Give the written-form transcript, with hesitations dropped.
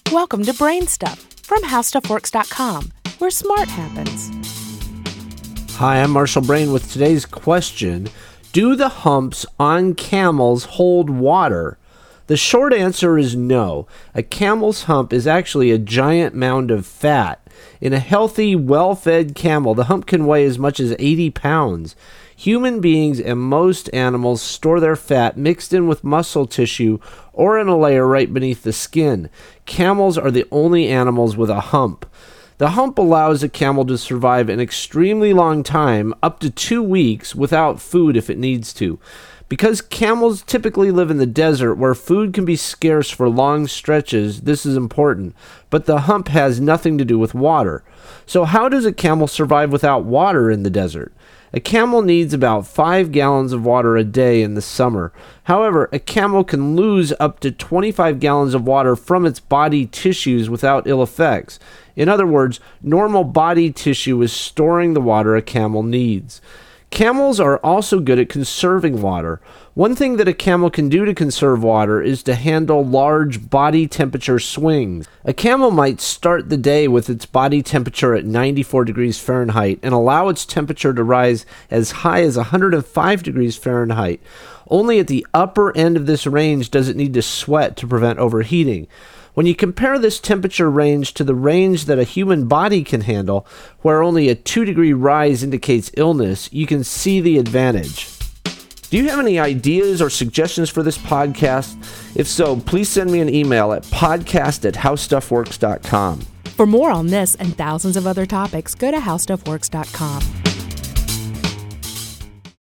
Welcome to Brain Stuff from HowStuffWorks.com, where smart happens. Hi, I'm Marshall Brain with today's question. Do the humps on camels hold water? The short answer is no. A camel's hump is actually a giant mound of fat. In a healthy, well-fed camel, the hump can weigh as much as 80 pounds. Human beings and most animals store their fat mixed in with muscle tissue or in a layer right beneath the skin. Camels are the only animals with a hump. The hump allows a camel to survive an extremely long time, up to 2 weeks, without food if it needs to. Because camels typically live in the desert where food can be scarce for long stretches, this is important. But the hump has nothing to do with water. So how does a camel survive without water in the desert? A camel needs about 5 gallons of water a day in the summer. However, a camel can lose up to 25 gallons of water from its body tissues without ill effects. In other words, normal body tissue is storing the water a camel needs. Camels are also good at conserving water. One thing that a camel can do to conserve water is to handle large body temperature swings. A camel might start the day with its body temperature at 94 degrees Fahrenheit and allow its temperature to rise as high as 105 degrees Fahrenheit. Only at the upper end of this range does it need to sweat to prevent overheating. When you compare this temperature range to the range that a human body can handle, where only a 2-degree rise indicates illness, you can see the advantage. Do you have any ideas or suggestions for this podcast? If so, please send me an email at podcast@howstuffworks.com. For more on this and thousands of other topics, go to HowStuffWorks.com.